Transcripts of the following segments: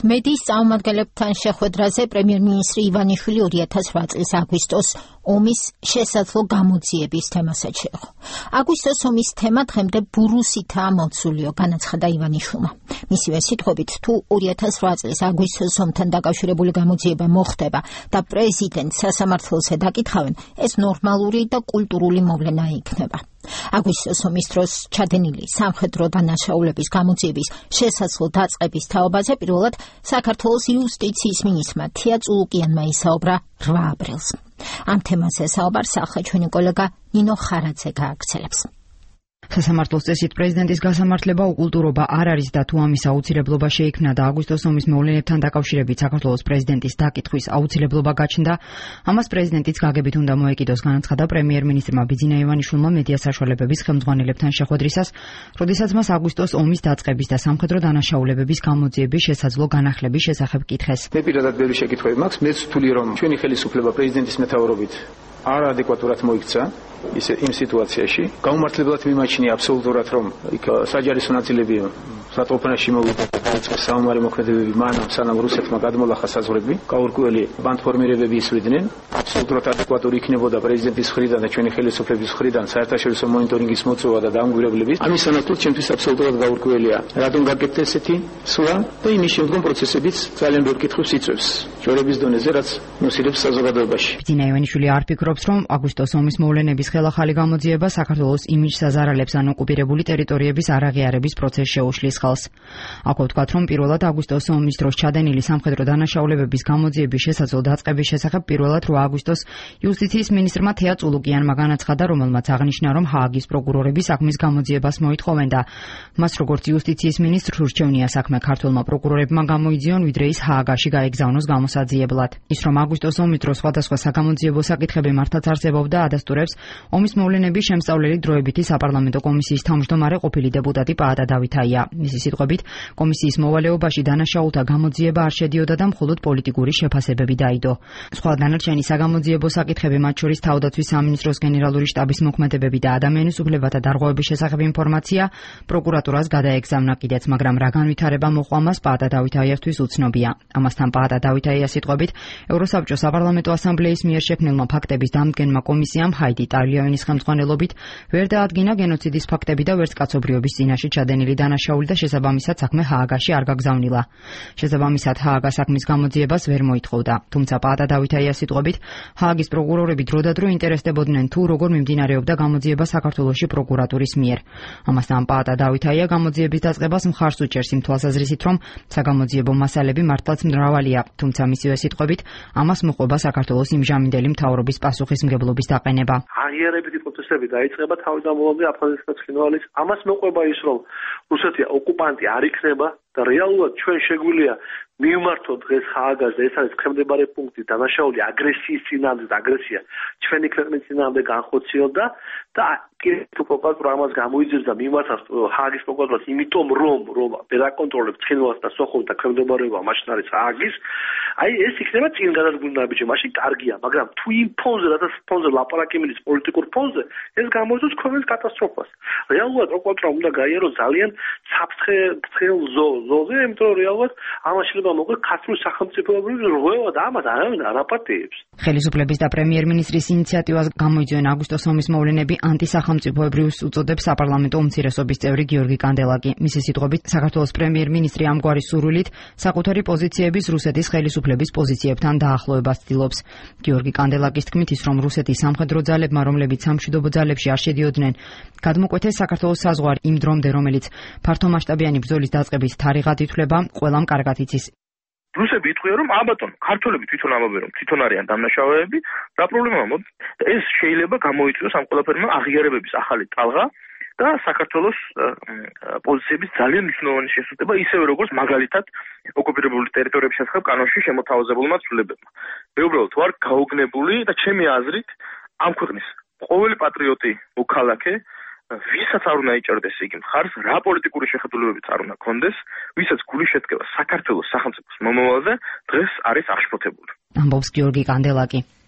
მედიის წარმომადგენლებთან შეხვედრაზე პრემიერ-მინისტრი ივანიშვილი 2008 წლის აგვისტოს ომის შესაძლო გამოძიების თემასაც შეეხო. აგვისტოს ომის თემა დღემდე ბურუსითაა მოცულიო, განაცხადა ივანიშვილმა. მისივე სიტყვებით, თუ 2008 წლის აგვისტოს ომთან დაკავშირებული გამოძიება მოხდება და პრეზიდენტს სასამართლოზე დაკითხავენ, ეს ნორმალური და კულტურული მოვლენა იქნება. აგვისტოს ომის დროს ჩადენილი სამხედრო დანაშაულების გამოძიების შესაძლო დაწყების თაობაზე პირველად საქართველოს იუსტიციის მინისტრმა თია წულუკიანმა ისაუბრა 8 აპრილს. ამ თემაზე საუბარს ახლა ჩვენი კოლეგა ნინო ხარაძე გააგრძელებს. სასამართლოს წესით პრეზიდენტის გასამართლება უკულტურობა არ არის და თუ ამის აუცილებლობა შეიქმნა და აგვისტოს ომის მოვლენებთან დაკავშირებით საქართველოს პრეზიდენტის დაკითხვის აუცილებლობა გაჩნდა, ამას პრეზიდენტიც გაგებით უნდა მოეკიდოს, განაცხადა პრემიერ-მინისტრმა ბიძინა ივანიშვილმა მედია საშუალებების ხელმძღვანელებთან შეხვედრისას, როდესაც მას აგვისტოს ომის დაწყების და სამხედრო დანაშაულებების გამოძიების შესაძლო განახლების შესახებ კითხეს. მე პირადად ბევრი შეკითხვები მაქვს, მეც ვთვლი რომ ჩვენი ხელისუფლება პრეზიდენტის მეთაურობით არაადეკვატურად მოიქცა იმ სიტუაციაში. გაუმართლებლად მიმაჩნია აბსოლუტურად, რომ იქ საჯარის ნაწილები სატოფანაში მოვიდა და საომარი მოქმედებები მანამ სანამ რუსეთმა გადმოლახა საზღვრები, გაურკვეველი ბანდფორმირებები ისვიდნენ. აბსოლუტურად ადეკვატური იქნებოდა პრეზიდენტის მხრიდან და ჩვენი ხელისუფლების მხრიდან საერთაშორისო მონიტორინგის მოწვევა და დაუნგვრებლების. ამის სანაცვლოდ ჩემთვის აბსოლუტურად გაურკვეველია, რატომ გაკეთდა ესეთი სვლა და იმის შემდგომ პროცესებიც ძალიან ბევრ კითხვებს იწვევს ჯორების დონეზე, რაც მოსილებს საზოგადოებაში. ბიძინა ივანიშვილი არ ფიქრობს, რომ აგვისტოს ომის მოვლენების ხელახალი გამოძიება საქართველოს იმიჯს აზარალებს ან ოკუპირებული ტერიტორიების არაღიარების პროცესს შეუშლის ხელს. აქვე ვთქვათ, რომ პირველად აგვისტოს ომის დროს ჩადენილი სამხედრო დანაშაულებების გამოძიების შესაძლო დაწყების შესახებ პირველად 8 აგვისტოს იუსტიციის მინისტრმა თეა წულუკიანმა განაცხადა, რომელმაც აღნიშნა, რომ ჰააგის პროკურორები საქმის გამოძიებას მოითხოვენ და მას როგორც იუსტიციის მინისტრს ურჩევნია საქმე ქართველმა პროკურორებმა გამოიძიონ, ვიდრე ის ჰააგაში გაეგზავნოს გამოსაძიებლად. ის რომ აგვისტოს ომის დროს სხვადასხვა საგამოძიებო საკითხები მართლაც არსებობდა, ადასტურებს ომის მოვლენების შემსწავლელი დროებითი საპარლამენტო კომისიის თავმჯდომარე ყოფილი დეპუტატი პაატა დავითაია. მისი სიტყვებით, კომისიის მოვალეობაში დანაშაულთა გამოძიება არ შედიოდა და მხოლოდ პოლიტიკური შეფასებები დაიდო. სხვა დანარჩენი საგამოძიებო საკითხები, მათ შორის თავდაცვის სამინისტროს გენერალური შტაბის მოქმედებები და ადამიანის უფლებათა დარღვევების შესახებ ინფორმაცია პროკურატურას გადაეგზავნა კიდეც, მაგრამ რა განვითარება მოყვა მას პაატა დავითაიასთვის უცნობია. ამასთან პაატა დავითაიას სიტყვებით, ევროსაბჭოს საპარლამენტო ასამბლეის მიერ შექმნილმა ფაქტების დამდგენმა კომისიამ ჰაიდი ტარლიავინის ხელმძღვანელობით ვერ დაადგინა გენოციდის ფაქტები და ვერც კაცობრიობის წინაშე ჩადენილი დანაშაული და შესაბამისად საქმე ჰააგაში არ გაგზავნილა. შესაბამისად ჰააგა საქმის გამოძიებას ვერ მოითხოვდა. თუმცა პაატა დავითაიას სიტყვებით, ჰააგის პროკურორები დროდადრო ინტერესდებოდნენ თუ როგორ მიმდინარეობდა გამოძიება საქართველოში პროკურატურის მიერ. ამასთან პაატა დავითაია გამოძიების დაწყებას მხარს უჭერს იმ თვალსაზრისით, რომ საგამოძიებო მასალები მართლაც მრავალია, თუმცა მისივე სიტყვებით, ამას მოყვება საქართველოს იმჟამინდელი მთავრობის პასუხისმგებლობის დაყენება. აღიარებითი პროცესები დაიწყება თავიდან ბოლომდე აფხაზეთის და ცხინვალის. ამას მოყვება ის, რომ რუსეთი ოკუპანტი არ იქნება და რეალურად ჩვენ შეგვიძლია მივმართოთ დღეს ჰააგას და ეს არის ცხენდებარე პუნქტი დანაშაული აგრესიის წინააღმდეგ და აგრესია ჩვენი ქვეყნის წინააღმდეგ განხორციელდა და თუ პროკურატურა ამას გამოიძიებს და მიმართავს ჰააგის პროკურატურას, იმიტომ რომ ვერ აკონტროლებს ცხინვალს და სოხუმს და ცხენდებარეობა მაშინ არის ჰააგის, აი ეს იქნება წინ გადადგმული ნაბიჯი, მაშინ კარგია, მაგრამ თუ იმ ფონზე, რადგან ფონზე ლაპარაკი მიდის პოლიტიკურ ფონზე, ეს გამოიწვევს ქვეყნის კატასტროფას. რეალურად პროკურატურა უნდა გაიაროს ძალიან საფრთხელ ზოლზე, იმიტომ რომ რეალურად ამას შეიძლება მოკლედ ქართული სახელმწიფოებრივი რღვევა და ამას არავინ არ აპატიებს. ხელისუფლების და პრემიერ-მინისტრის ინიციატივას გამოიძიონ აგვისტოს ომის მოვლენები ანტისახელმწიფოებრივს უწოდებს საპარლამენტო უმცირესობის წევრი გიორგი კანდელაკი. მისი სიტყვებით, საქართველოს პრემიერ-მინისტრი ამგვარი სურვილით საკუთარი პოზიციების რუსეთის ხელისუფლების პოზიციებთან დაახლოებას ცდილობს. გიორგი კანდელაკის თქმით, ის რომ რუსეთის სამხედრო ძალებმა, რომლებიც სამშვიდობო ძალებში არ შედიოდნენ, გადმოკვეთეს საქართველოს საზღვარი იმ დრომდე, რომელიც ფართომასშტაბიანი ბრძოლის დაწყებით თარიღად ითვლება, ყველამ კარგად იცის. რუსები იტყვიან, რომ ბატონო, ქართველები თვითონ ამბობენ, რომ თვითონ არიან დამნაშავეები და პრობლემა ეს შეიძლება გამოიწვიოს ამ ყველაფერმა აღიარებების ახალი ტალღა და საქართველოს პოზიციების ძალიან მნიშვნელოვანი შესუსტება, ისევე როგორც მაგალითად ოკუპირებული ტერიტორიების შესახებ კანონში შემოთავაზებულმა ცვლილებებმა. მე უბრალოდ ვარ გაუგნებული და ჩემი აზრით ამ ქვეყნის ყოველი პატრიოტი მოქალაქე, ვისაც არ უნდა იჭერდეს იგი მხარს, რა პოლიტიკური შეხედულებებიც არ უნდა კონდეს, ვისაც გული შედგება საქართველოს სახელმწიფოს მომავალზე, დღეს არის აღშფოთებული. ამბობს გიორგი კანდელაკი.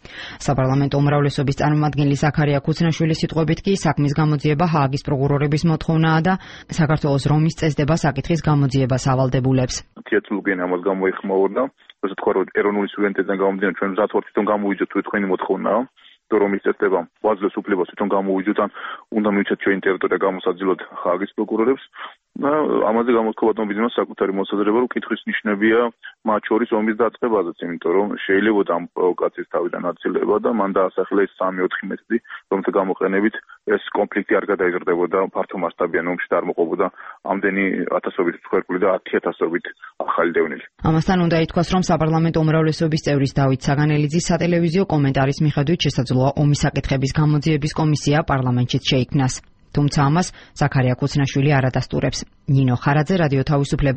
საპარლამენტო უმრავლესობის წარმომადგენელი ზაქარია ქუცნაშვილის სიტყვებით კი საქმის გამოძიება ჰააგის პროკურორების მოთხოვნაა და საქართველოს რომის წესდება საკითხის გამოძიებას ავალდებულებს. თეთრლუგენ ამას გამოიხმაურდა, ასე თქვა რომ ეროვნული სუვერენიტეტიდან გამომდინარე ჩვენ მზად ვართ თვითონ გამოვიძოთ თუ თქვენი მოთხოვნაა. რომის წესდება ვაძლევს უფლებას თვითონ გამოვიძოთ ან უნდა მივიცეთ ჩვენი ტერიტორია გამოსაძილოთ ჰააგის პროკურორებს. ამაზე გამოთქვამატონ ბიზნესს საკუთარი მოსაზრება რომ კითხვის ნიშნებია მათ შორის ომის დაწყებაზეც, იმიტომ რომ შეიძლება ამ პროვოკაციის თავიდან აცილება და მან დაასახელა ეს 3-4 მეთოდი, რომელთა გამოყენებით ეს კონფლიქტი არ გადაიზრდებოდა ფართო მასშტაბიან ომში და არ მოყვებოდა ამდენი ათასობით მსხვერპლი და 10,000-ობით ახალი დევნილი. ამასთან უნდა ითქვას, რომ საპარლამენტო უმრავლესობის წევრის დავით საგანელიძის სატელევიზიო კომენტარის მიხედვით შესაძლოა ომის საკითხების გამოძიების კომისია პარლამენტშიც შეიქმნას. თუმცა ამას ზაქარია ქუცნაშვილი არ ადასტურებს. ნინო ხარაძე, რადიო თავისუფლება.